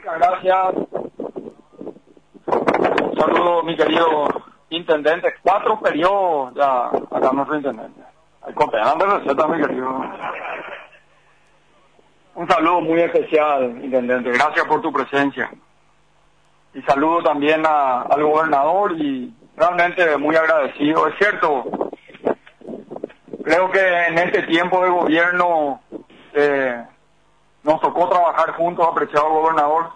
Muchas gracias. Un saludo, mi querido intendente. 4 periodos ya acá nuestro intendente. Hay copiando de receta, mi querido. Un saludo muy especial, intendente. Gracias por tu presencia. Y saludo también al gobernador y realmente muy agradecido. Es cierto, creo que en este tiempo de gobierno nos tocó trabajar juntos, apreciado gobernador.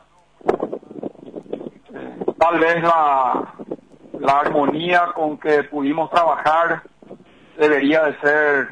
Tal vez la armonía con que pudimos trabajar debería de ser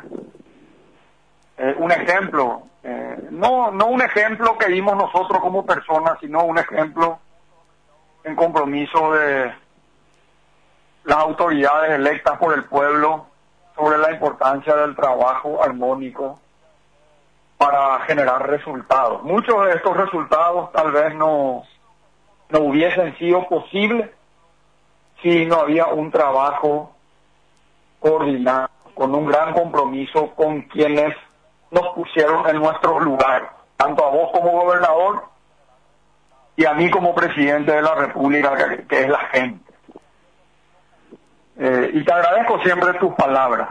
un ejemplo. No un ejemplo que dimos nosotros como personas, sino un ejemplo en compromiso de las autoridades electas por el pueblo sobre la importancia del trabajo armónico para generar resultados. Muchos de estos resultados tal vez no hubiesen sido posibles si no había un trabajo coordinado, con un gran compromiso con quienes nos pusieron en nuestro lugar, tanto a vos como gobernador y a mí como presidente de la República, que es la gente. Y te agradezco siempre tus palabras.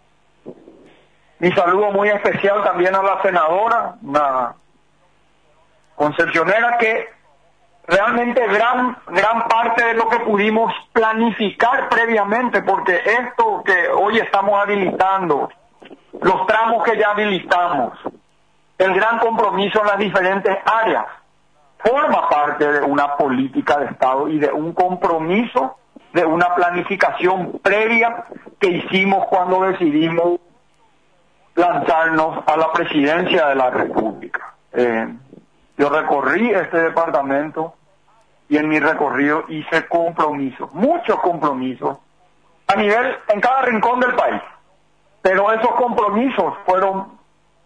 Mi saludo muy especial también a la senadora, una concepcionera que realmente gran parte de lo que pudimos planificar previamente, porque esto que hoy estamos habilitando, los tramos que ya habilitamos, el gran compromiso en las diferentes áreas, forma parte de una política de Estado y de un compromiso, de una planificación previa que hicimos cuando decidimos lanzarnos a la presidencia de la República. Yo recorrí este departamento y en mi recorrido hice compromisos, muchos compromisos, a nivel, en cada rincón del país. Pero esos compromisos fueron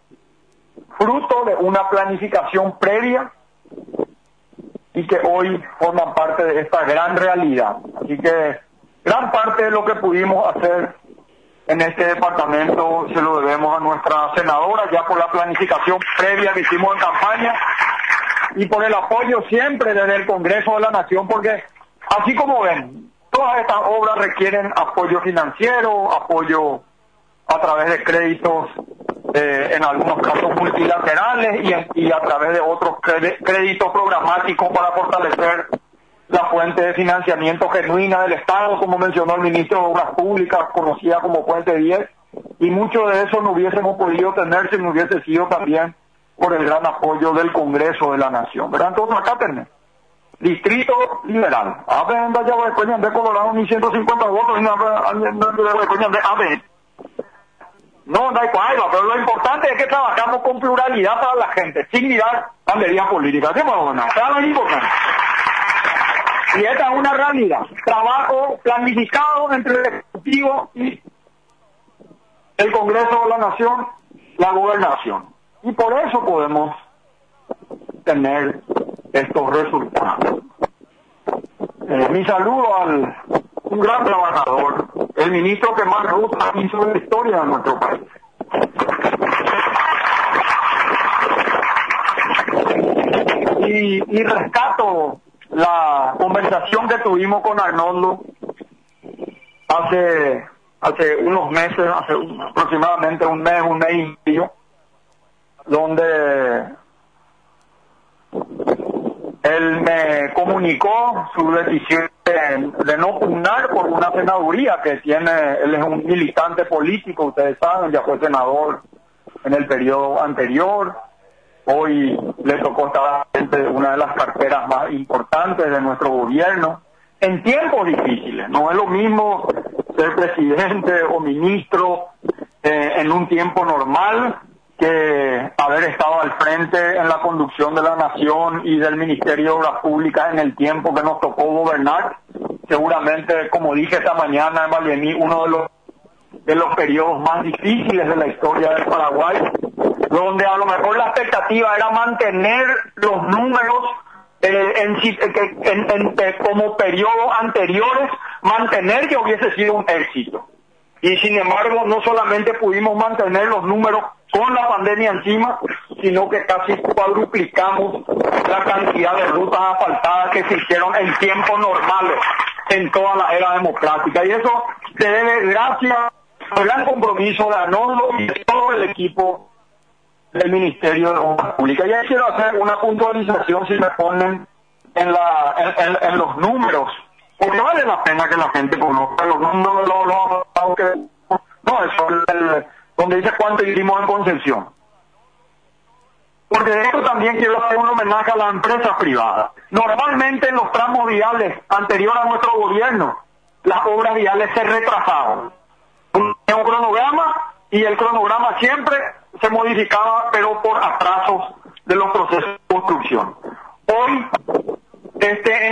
fruto de una planificación previa y que hoy forman parte de esta gran realidad. Así que gran parte de lo que pudimos hacer en este departamento se lo debemos a nuestra senadora, ya por la planificación previa que hicimos en campaña y por el apoyo siempre desde el Congreso de la Nación, porque así como ven, todas estas obras requieren apoyo financiero, apoyo a través de créditos, en algunos casos multilaterales y a través de otros créditos programáticos para fortalecer la fuente de financiamiento genuina del Estado, como mencionó el ministro de Obras Públicas, conocida como Puente 10, y mucho de eso no hubiésemos podido tener si no hubiese sido también por el gran apoyo del Congreso de la Nación, ¿verdad? Entonces acá tenemos Distrito Liberal, Avenda ya voy de Colorado, ni 150 votos, ni de AB. No hay cuadro, pero lo importante es que trabajamos con pluralidad para la gente, sin mirar banderías políticas. ¿Qué más? Nada es importante. Y esta es una realidad. Trabajo planificado entre el Ejecutivo y el Congreso de la Nación, la Gobernación. Y por eso podemos tener estos resultados. Mi saludo al un gran trabajador, el ministro que más ruta hizo en la historia de nuestro país. Y rescato la conversación que tuvimos con Arnoldo hace unos meses, hace aproximadamente un mes y medio, donde él me comunicó su decisión de no pugnar por una senaduría que tiene. Él es un militante político, ustedes saben, ya fue senador en el periodo anterior. Hoy le tocó estar frente de una de las carteras más importantes de nuestro gobierno en tiempos difíciles. No es lo mismo ser presidente o ministro en un tiempo normal que haber estado al frente en la conducción de la nación y del Ministerio de Obras Públicas en el tiempo que nos tocó gobernar. Seguramente, como dije esta mañana en Valvení, uno de los periodos más difíciles de la historia del Paraguay, donde a lo mejor la expectativa era mantener los números como periodos anteriores, mantener que hubiese sido un éxito. Y sin embargo, no solamente pudimos mantener los números con la pandemia encima, sino que casi cuadruplicamos la cantidad de rutas asfaltadas que se hicieron en tiempos normales en toda la era democrática. Y eso se debe gracias al gran compromiso de Arnoldo y de todo el equipo del Ministerio de Obras Públicas. Y ahí quiero hacer una puntualización, si me ponen en los números, porque vale la pena que la gente conozca los números, no, eso es donde dice cuánto hicimos en Concepción. Porque de esto también quiero hacer un homenaje a las empresas privadas. Normalmente en los tramos viales anteriores a nuestro gobierno, las obras viales se retrasaban. Un cronograma, y el cronograma siempre se modificaba, pero por atrasos de los procesos de construcción. Hoy, en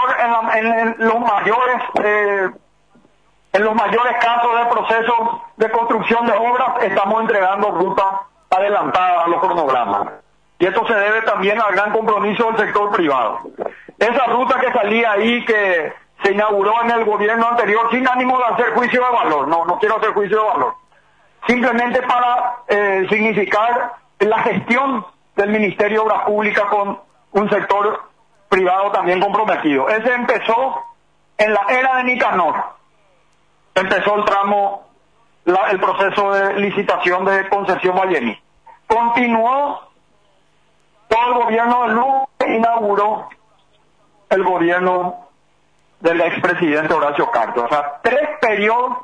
los mayores casos de procesos de construcción de obras, estamos entregando rutas adelantadas a los cronogramas. Y esto se debe también al gran compromiso del sector privado. Esa ruta que salía ahí, que se inauguró en el gobierno anterior, sin ánimo de hacer juicio de valor, no quiero hacer juicio de valor, simplemente para significar la gestión del Ministerio de Obras Públicas con un sector privado también comprometido. Ese empezó en la era de Nicanor. Empezó el tramo, el proceso de licitación de concesión Vallený. Continuó todo el gobierno de Lugo, inauguró el gobierno del expresidente Horacio Cartes. O sea, 3 periodos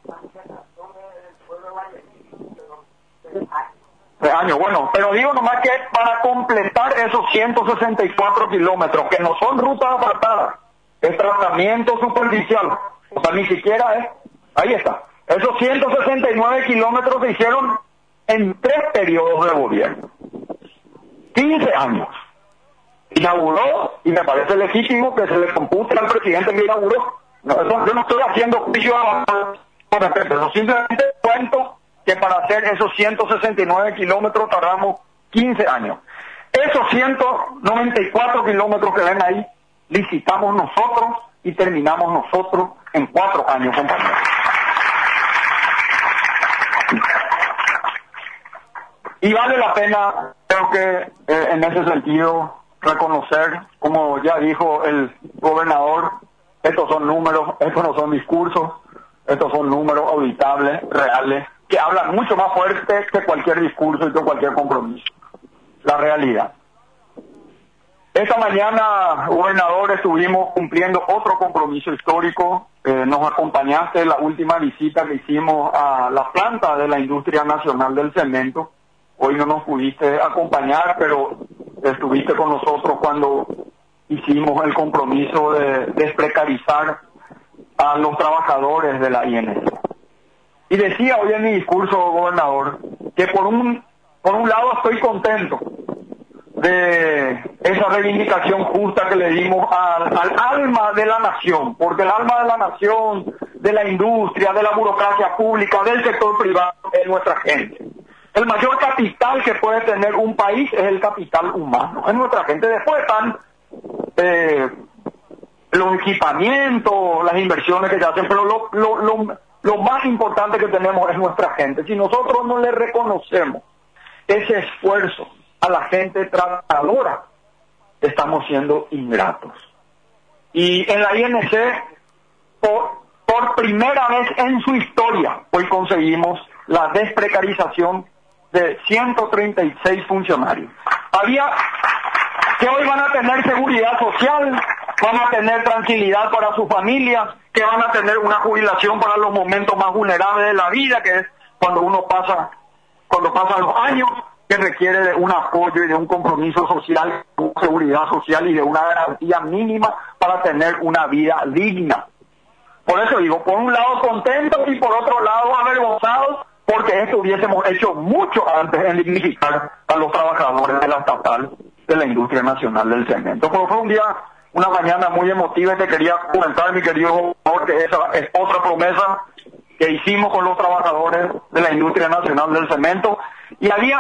de años. Bueno, pero digo nomás que para completar esos 164 kilómetros, que no son rutas apartadas, es tratamiento superficial, o sea, ni siquiera es, ahí está. Esos 169 kilómetros se hicieron en 3 periodos de gobierno. 15 años. Inauguró, y me parece legítimo que se le compute al presidente que inauguró. No, eso, yo no estoy haciendo juicio con respecto, yo simplemente cuento que para hacer esos 169 kilómetros tardamos 15 años. Esos 194 kilómetros que ven ahí, licitamos nosotros y terminamos nosotros en 4 años, compañeros. Y vale la pena, creo que en ese sentido, reconocer, como ya dijo el gobernador, estos son números, estos no son discursos, estos son números auditables, reales, que hablan mucho más fuerte que cualquier discurso y que cualquier compromiso. La realidad. Esta mañana, gobernador, estuvimos cumpliendo otro compromiso histórico. Nos acompañaste en la última visita que hicimos a la planta de la Industria Nacional del Cemento. Hoy no nos pudiste acompañar, pero estuviste con nosotros cuando hicimos el compromiso de desprecarizar a los trabajadores de la INC. Y decía hoy en mi discurso, gobernador, que por un lado estoy contento de esa reivindicación justa que le dimos al alma de la nación, porque el alma de la nación, de la industria, de la burocracia pública, del sector privado, es nuestra gente. El mayor capital que puede tener un país es el capital humano, es nuestra gente. Después están los equipamientos, las inversiones que se hacen, pero lo más importante que tenemos es nuestra gente. Si nosotros no le reconocemos ese esfuerzo a la gente trabajadora, estamos siendo ingratos. Y en la INC, por primera vez en su historia, hoy conseguimos la desprecarización de 136 funcionarios. Que hoy van a tener seguridad social, van a tener tranquilidad para sus familias, que van a tener una jubilación para los momentos más vulnerables de la vida, que es cuando pasan los años, que requiere de un apoyo y de un compromiso social, de seguridad social y de una garantía mínima para tener una vida digna. Por eso digo, por un lado contentos y por otro lado avergonzados, porque esto hubiésemos hecho mucho antes en dignificar a los trabajadores de la estatal de la Industria Nacional del Cemento. Pero fue una mañana muy emotiva y te quería comentar, mi querido gobernador, que esa es otra promesa que hicimos con los trabajadores de la Industria Nacional del Cemento. Y había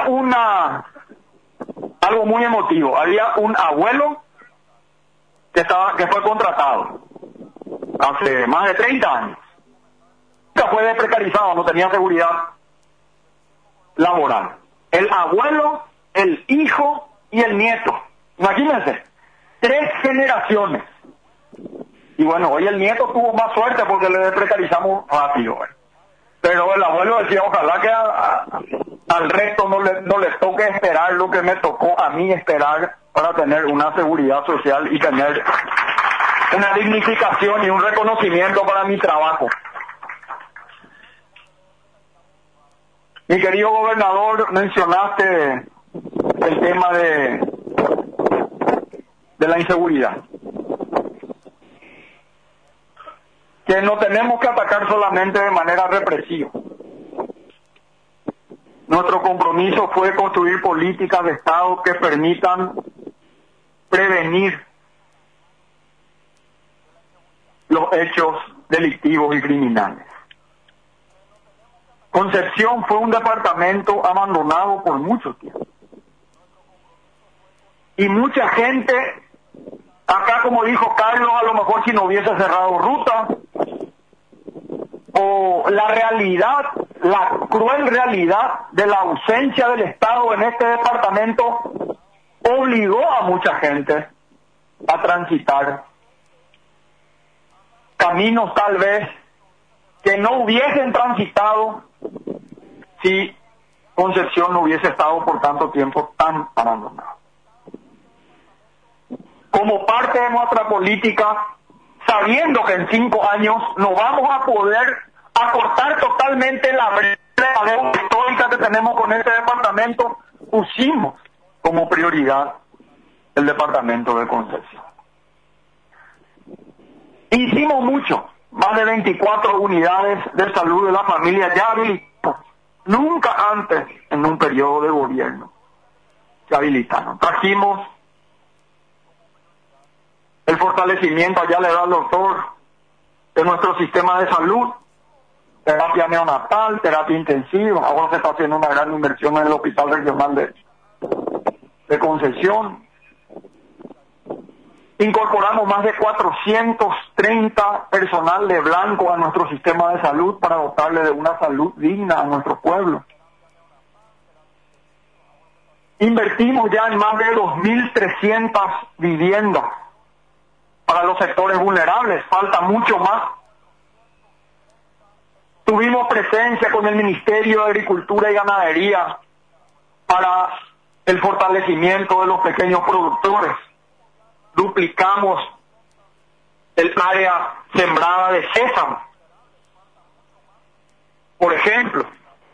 algo muy emotivo, había un abuelo que fue contratado hace más de 30 años. Nunca fue desprecarizado, no tenía seguridad laboral. El abuelo, el hijo y el nieto. Imagínense, 3 generaciones. Y bueno, hoy el nieto tuvo más suerte porque le precarizamos rápido. Pero el abuelo decía, ojalá que al resto no les toque esperar lo que me tocó a mí esperar para tener una seguridad social y tener una dignificación y un reconocimiento para mi trabajo. Mi querido gobernador, mencionaste el tema de la inseguridad. Que no tenemos que atacar solamente de manera represiva. Nuestro compromiso fue construir políticas de Estado que permitan prevenir los hechos delictivos y criminales. Concepción fue un departamento abandonado por mucho tiempo. Y mucha gente, acá como dijo Carlos, a lo mejor si no hubiese cerrado ruta, o la realidad, la cruel realidad de la ausencia del Estado en este departamento obligó a mucha gente a transitar caminos tal vez que no hubiesen transitado si Concepción no hubiese estado por tanto tiempo tan abandonado. Como parte de nuestra política, sabiendo que en 5 años no vamos a poder acortar totalmente la brecha histórica que tenemos con este departamento, pusimos como prioridad el departamento de Concepción. Hicimos mucho, más de 24 unidades de salud de la familia ya habilitadas, nunca antes en un periodo de gobierno se habilitaron. Trajimos el fortalecimiento, allá le da el doctor, de nuestro sistema de salud, terapia neonatal, terapia intensiva. Ahora se está haciendo una gran inversión en el Hospital Regional de Concepción. Incorporamos más de 430 personal de blanco a nuestro sistema de salud para dotarle de una salud digna a nuestro pueblo. Invertimos ya en más de 2.300 viviendas para los sectores vulnerables, falta mucho más. Tuvimos presencia con el Ministerio de Agricultura y Ganadería para el fortalecimiento de los pequeños productores. Duplicamos el área sembrada de sésamo, por ejemplo.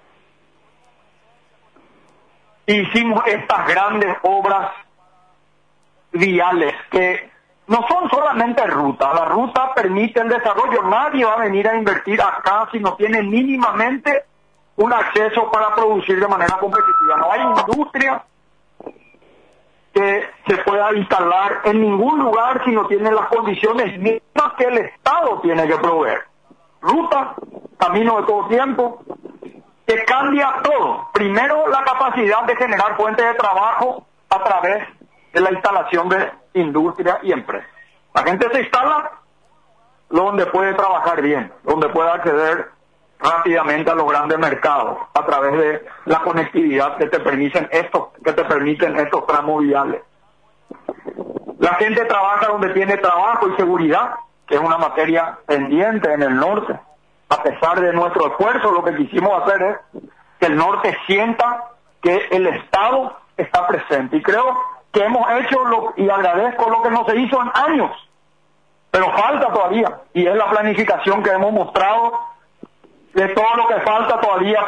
Hicimos estas grandes obras viales que no son solamente rutas. La ruta permite el desarrollo. Nadie va a venir a invertir acá si no tiene mínimamente un acceso para producir de manera competitiva. No hay industria que se pueda instalar en ningún lugar si no tiene las condiciones mismas que el Estado tiene que proveer. Ruta, camino de todo tiempo, que cambia todo. Primero, la capacidad de generar fuentes de trabajo a través de la instalación de industria y empresa. La gente se instala donde puede trabajar bien, donde puede acceder rápidamente a los grandes mercados a través de la conectividad que te permiten estos tramos viales. La gente trabaja donde tiene trabajo y seguridad, que es una materia pendiente en el norte. A pesar de nuestro esfuerzo, lo que quisimos hacer es que el norte sienta que el Estado está presente. Y creo que hemos hecho y agradezco lo que no se hizo en años, pero falta todavía, y es la planificación que hemos mostrado de todo lo que falta todavía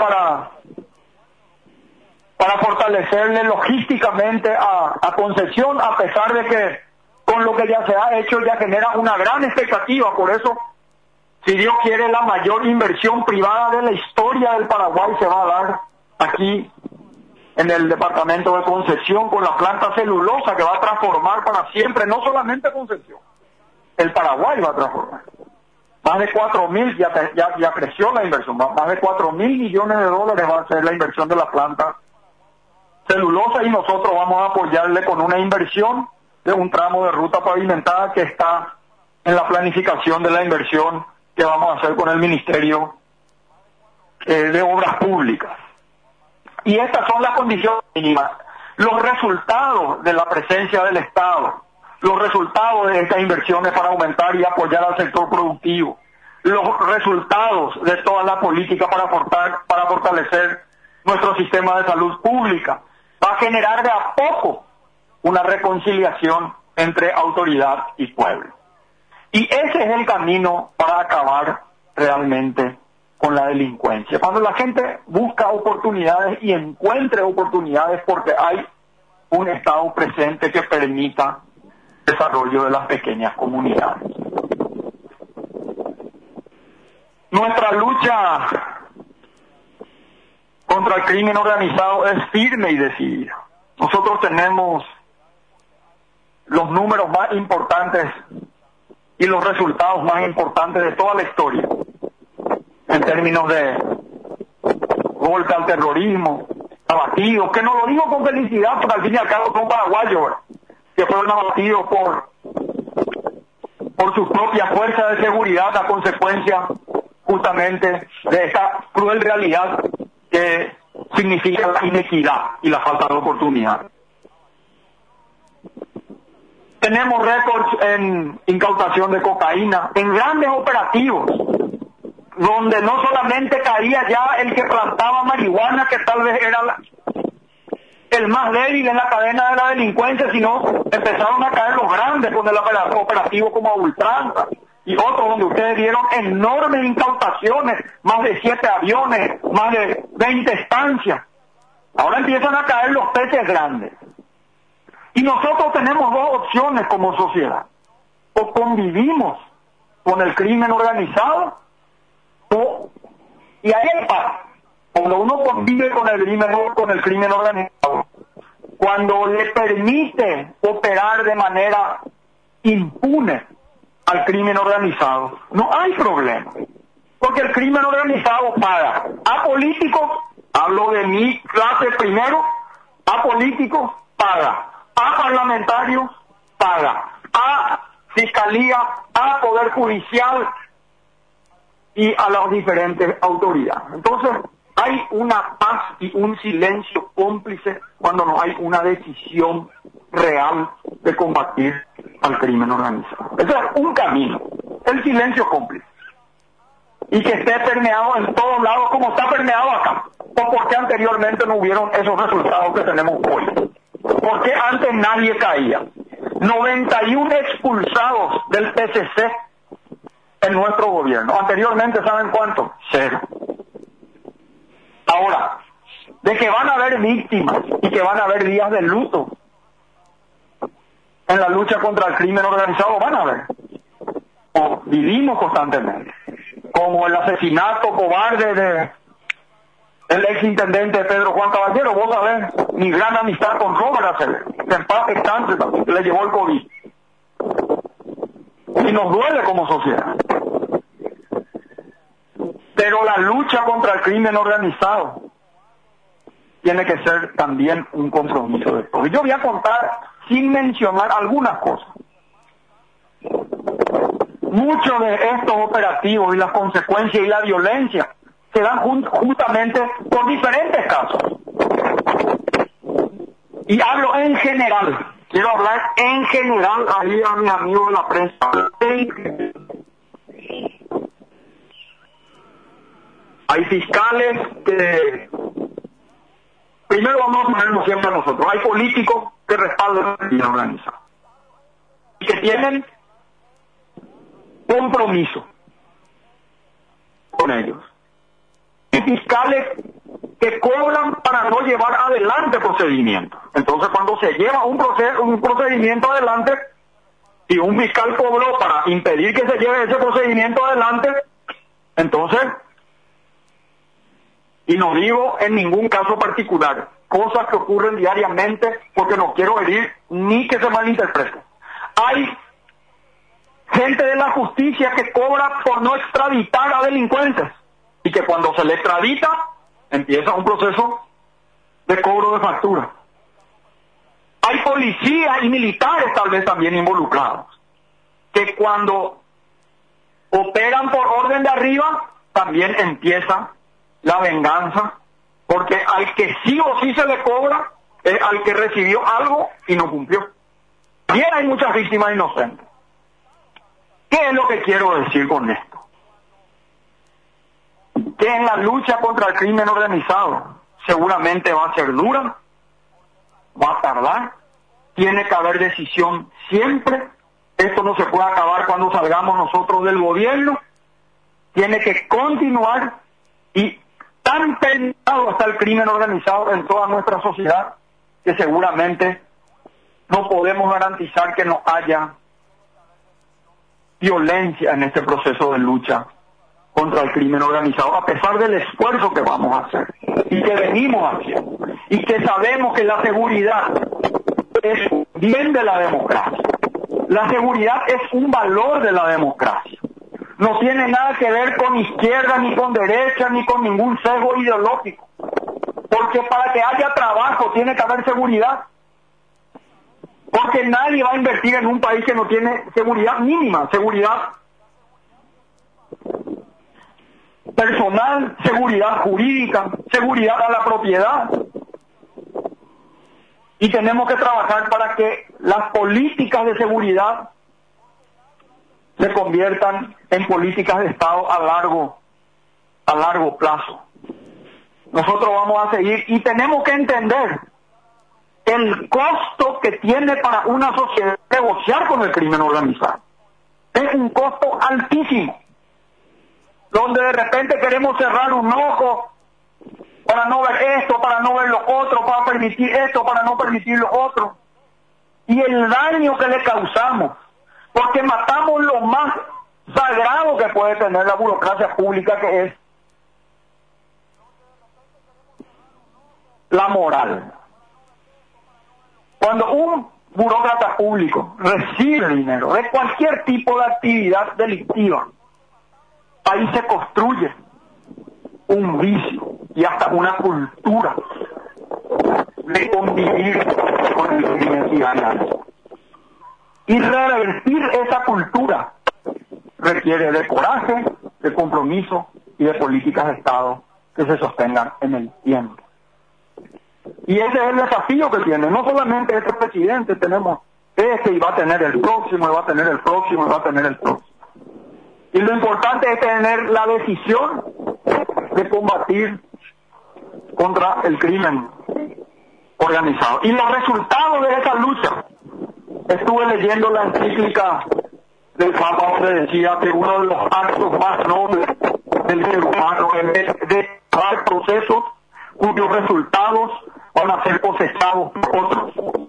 para fortalecerle logísticamente a Concepción, a pesar de que con lo que ya se ha hecho ya genera una gran expectativa. Por eso, si Dios quiere, la mayor inversión privada de la historia del Paraguay se va a dar aquí en el departamento de Concepción, con la planta celulosa que va a transformar para siempre, no solamente Concepción, el Paraguay va a transformar. Más de 4.000, ya creció la inversión, más de 4.000 millones de dólares va a ser la inversión de la planta celulosa, y nosotros vamos a apoyarle con una inversión de un tramo de ruta pavimentada que está en la planificación de la inversión que vamos a hacer con el Ministerio de Obras Públicas. Y estas son las condiciones mínimas. Los resultados de la presencia del Estado, los resultados de estas inversiones para aumentar y apoyar al sector productivo, los resultados de toda la política para fortalecer nuestro sistema de salud pública, va a generar de a poco una reconciliación entre autoridad y pueblo. Y ese es el camino para acabar realmente con la delincuencia. Cuando la gente busca oportunidades y encuentre oportunidades porque hay un Estado presente que permita el desarrollo de las pequeñas comunidades. Nuestra lucha contra el crimen organizado es firme y decidida. Nosotros tenemos los números más importantes y los resultados más importantes de toda la historia en términos de golpe al terrorismo, abatidos, que no lo digo con felicidad, porque al fin y al cabo son paraguayos, que fueron abatidos por sus propias fuerzas de seguridad a consecuencia justamente de esta cruel realidad que significa la inequidad y la falta de oportunidad. Tenemos récords en incautación de cocaína, en grandes operativos, donde no solamente caía ya el que plantaba marihuana, que tal vez era el más débil en la cadena de la delincuencia, sino empezaron a caer los grandes con el operativo como a ultranza, y otros donde ustedes vieron enormes incautaciones, más de 7 aviones, más de 20 estancias. Ahora empiezan a caer los peces grandes. Y nosotros tenemos dos opciones como sociedad. O convivimos con el crimen organizado, y ahí hay paz. Cuando uno convive con el crimen organizado, cuando le permite operar de manera impune al crimen organizado, no hay problema. Porque el crimen organizado paga a políticos, hablo de mi clase primero, a políticos paga, a parlamentarios paga, a fiscalía, a poder judicial y a las diferentes autoridades. Entonces, hay una paz y un silencio cómplice cuando no hay una decisión real de combatir al crimen organizado. Ese es un camino, el silencio cómplice. Y que esté permeado en todos lados como está permeado acá. ¿O por qué anteriormente no hubieron esos resultados que tenemos hoy? ¿Por qué antes nadie caía? 91 expulsados del PCC en nuestro gobierno. Anteriormente, ¿saben cuánto? 0. Ahora, de que van a haber víctimas y que van a haber días de luto en la lucha contra el crimen organizado, van a haber. O vivimos constantemente. Como el asesinato cobarde del exintendente Pedro Juan Caballero, vos sabés, mi gran amistad con Robert Acevedo, que en paz descanse también, que le llevó el COVID. Y nos duele como sociedad. Pero la lucha contra el crimen organizado tiene que ser también un compromiso de todos. Yo voy a contar, sin mencionar algunas cosas. Muchos de estos operativos y las consecuencias y la violencia se dan justamente por diferentes casos. Y hablo en general, quiero hablar en general ahí a mis amigos de la prensa. Hay fiscales que, primero vamos a ponernos siempre a nosotros, hay políticos que respaldan la criminalidad organizada y que tienen compromiso con ellos. Y fiscales que cobran para no llevar adelante procedimientos. Entonces, cuando se lleva un procedimiento adelante, y un fiscal cobró para impedir que se lleve ese procedimiento adelante, entonces, y no digo en ningún caso particular, cosas que ocurren diariamente porque no quiero herir ni que se malinterprete. Hay gente de la justicia que cobra por no extraditar a delincuentes y que cuando se le extradita empieza un proceso de cobro de factura. Hay policías y militares tal vez también involucrados que cuando operan por orden de arriba también empieza la venganza Porque al que sí o sí se le cobra es al que recibió algo y no cumplió. Bien, hay muchas víctimas inocentes. ¿Qué es lo que quiero decir con esto? Que en la lucha contra el crimen organizado seguramente va a ser dura, va a tardar, tiene que haber decisión siempre. Esto no se puede acabar cuando salgamos nosotros del gobierno, tiene que continuar, y tan penetrado está el crimen organizado en toda nuestra sociedad que seguramente no podemos garantizar que no haya violencia en este proceso de lucha contra el crimen organizado, a pesar del esfuerzo que vamos a hacer y que venimos haciendo, y que sabemos que la seguridad es bien de la democracia. La seguridad es un valor de la democracia. No tiene nada que ver con izquierda, ni con derecha, ni con ningún sesgo ideológico. Porque para que haya trabajo tiene que haber seguridad. Porque nadie va a invertir en un país que no tiene seguridad mínima, seguridad personal, seguridad jurídica, seguridad a la propiedad. Y tenemos que trabajar para que las políticas de seguridad se conviertan en políticas de Estado a largo plazo. Nosotros vamos a seguir y tenemos que entender el costo que tiene para una sociedad negociar con el crimen organizado. Es un costo altísimo, donde de repente queremos cerrar un ojo para no ver esto, para no ver lo otro, para permitir esto, para no permitir lo otro. Y el daño que le causamos, porque matamos lo más sagrado que puede tener la burocracia pública, que es la moral. Cuando un burócrata público recibe dinero de cualquier tipo de actividad delictiva, ahí se construye un vicio y hasta una cultura de convivir con el crimen diario. Y revertir esa cultura requiere de coraje, de compromiso y de políticas de Estado que se sostengan en el tiempo. Y ese es el desafío que tiene, no solamente este presidente, tenemos este y va a tener el próximo, y va a tener el próximo, y va a tener el próximo. Y lo importante es tener la decisión de combatir contra el crimen organizado. Y los resultados de esa lucha, estuve leyendo la encíclica del Papa donde decía que uno de los actos más nobles del ser humano es de dar procesos cuyos resultados van a ser cosechados por otros.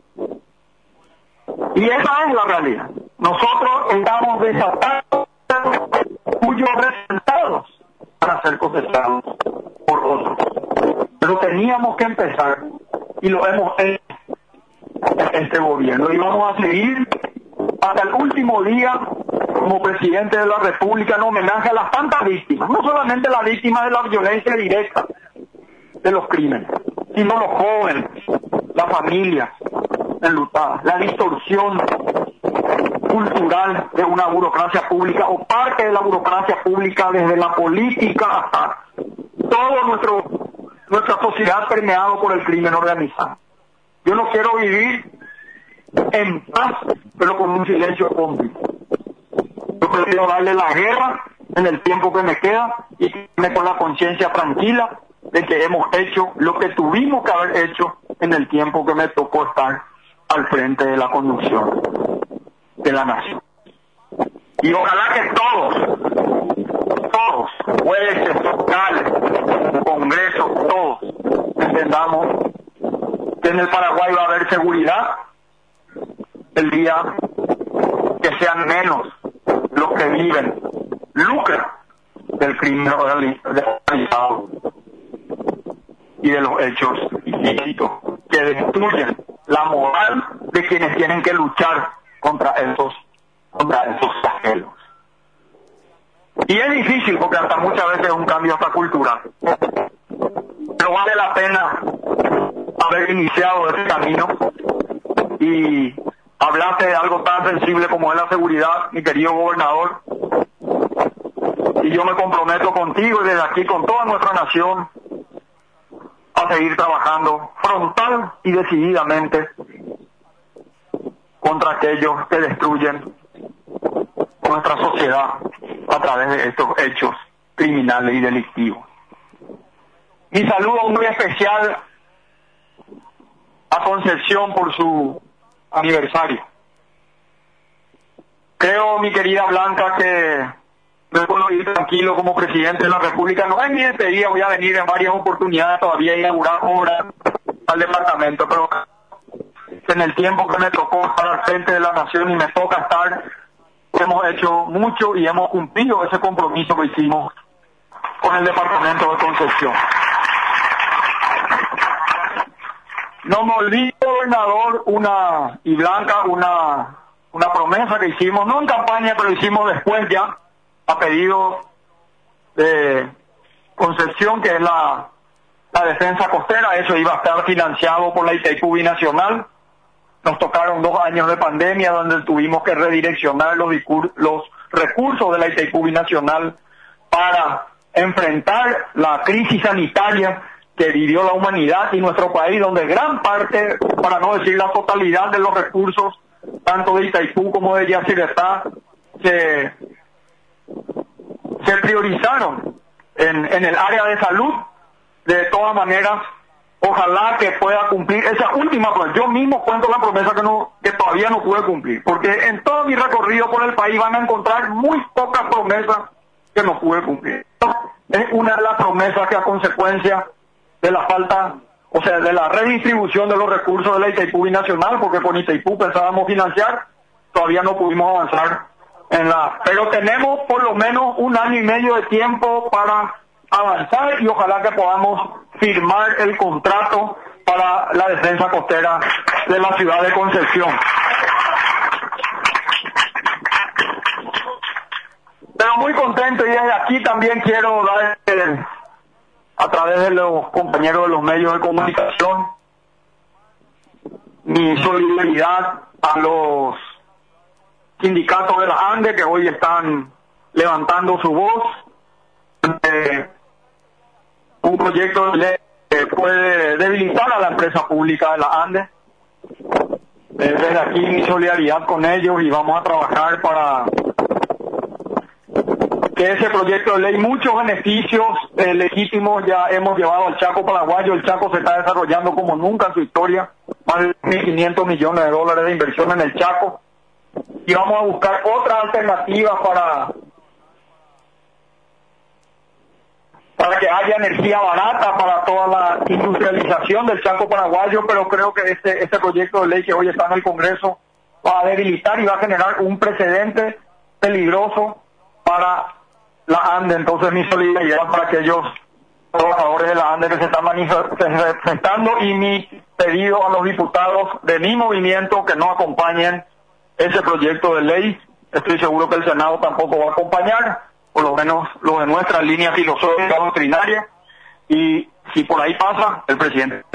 Y esa es la realidad. Nosotros estamos desatando cuyos resultados van a ser cosechados por otros. Pero teníamos que empezar, y lo hemos hecho en este gobierno, y vamos a seguir hasta el último día como presidente de la República en homenaje a las tantas víctimas, no solamente las víctimas de la violencia directa de los crímenes, sino los jóvenes, las familias enlutadas, la distorsión cultural de una burocracia pública o parte de la burocracia pública, desde la política hasta todo nuestra sociedad permeado por el crimen organizado. Yo no quiero vivir en paz, pero con un silencio cómplice. Yo prefiero darle la guerra en el tiempo que me queda y irme con la conciencia tranquila de que hemos hecho lo que tuvimos que haber hecho en el tiempo que me tocó estar al frente de la conducción de la nación. Y ojalá que todos, jueces, fiscales, congresos, todos, entendamos que en el Paraguay va a haber seguridad el día que sean menos los que viven, lucran del crimen organizado y de los hechos ilícitos que destruyen la moral de quienes tienen que luchar contra esos flagelos. Y es difícil porque hasta muchas veces es un cambio hasta cultural. Pero vale la pena haber iniciado ese camino y hablaste de algo tan sensible como es la seguridad, mi querido gobernador. Y yo me comprometo contigo y desde aquí con toda nuestra nación a a seguir trabajando frontal y decididamente contra aquellos que destruyen nuestra sociedad a través de estos hechos criminales y delictivos. Mi saludo muy especial a Concepción por su aniversario. Creo, mi querida Blanca, que me puedo ir tranquilo como presidente de la República. No es mi despedida, voy a venir en varias oportunidades todavía a inaugurar obras al departamento, pero en el tiempo que me tocó estar al frente de la nación y me toca estar, hemos hecho mucho y hemos cumplido ese compromiso que hicimos con el departamento de Concepción. No me olvido, gobernador, y Blanca, una promesa que hicimos, no en campaña, pero hicimos después ya, a pedido de Concepción, que es la defensa costera. Eso iba a estar financiado por la Itaipú Binacional. Nos tocaron 2 años de pandemia donde tuvimos que redireccionar los recursos de la Itaipú Binacional para enfrentar la crisis sanitaria que vivió la humanidad y nuestro país, donde gran parte, para no decir la totalidad de los recursos, tanto de Itaipú como de Yacyretá, se priorizaron en el área de salud. De todas maneras, ojalá que pueda cumplir esa última promesa. Yo mismo cuento la promesa que todavía no pude cumplir, porque en todo mi recorrido por el país van a encontrar muy pocas promesas que no pude cumplir. Es una de las promesas que, a consecuencia de la falta, o sea, de la redistribución de los recursos de la Itaipú Binacional, porque con Itaipú pensábamos financiar, todavía no pudimos avanzar pero tenemos por lo menos 1 año y medio de tiempo para avanzar y ojalá que podamos firmar el contrato para la defensa costera de la ciudad de Concepción. Pero muy contento, y desde aquí también quiero dar, a través de los compañeros de los medios de comunicación, mi solidaridad a los sindicatos de la ANDE que hoy están levantando su voz. Un proyecto de ley que puede debilitar a la empresa pública de la ANDE. Desde aquí mi solidaridad con ellos, y vamos a trabajar para que ese proyecto de ley, muchos beneficios legítimos ya hemos llevado al Chaco paraguayo. El Chaco se está desarrollando como nunca en su historia, más de 1.500 millones de dólares de inversión en el Chaco, y vamos a buscar otras alternativas para que haya energía barata para toda la industrialización del Chaco paraguayo. Pero creo que este proyecto de ley que hoy está en el Congreso va a debilitar y va a generar un precedente peligroso para la ANDE. Entonces mi solidaridad para aquellos trabajadores de la ANDE que se están manifestando, y mi pedido a los diputados de mi movimiento que no acompañen ese proyecto de ley. Estoy seguro que el Senado tampoco va a acompañar, por lo menos los de nuestra línea filosófica doctrinaria, y si por ahí pasa, el presidente.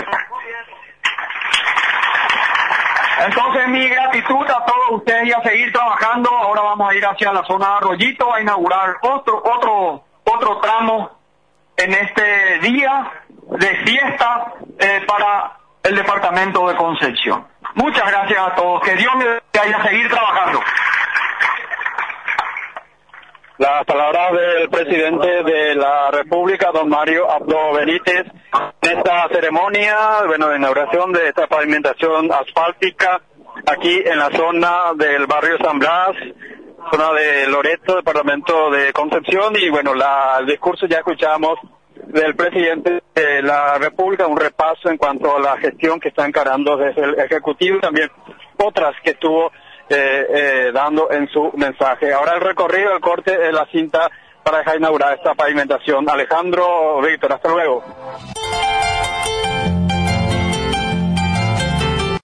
Entonces mi gratitud a todos ustedes y a seguir trabajando. Ahora vamos a ir hacia la zona de Arroyito a inaugurar otro tramo en este día de fiesta para el departamento de Concepción. Muchas gracias a todos, que Dios me vaya a seguir trabajando. Las palabras del presidente de la República, don Mario Abdo Benítez, en esta ceremonia, de inauguración de esta pavimentación asfáltica aquí en la zona del barrio San Blas, zona de Loreto, departamento de Concepción. Y el discurso ya escuchamos del presidente de la República, un repaso en cuanto a la gestión que está encarando desde el Ejecutivo y también otras que estuvo dando en su mensaje. Ahora el recorrido, el corte de la cinta para dejar inaugurar esta pavimentación. Alejandro, Víctor, hasta luego.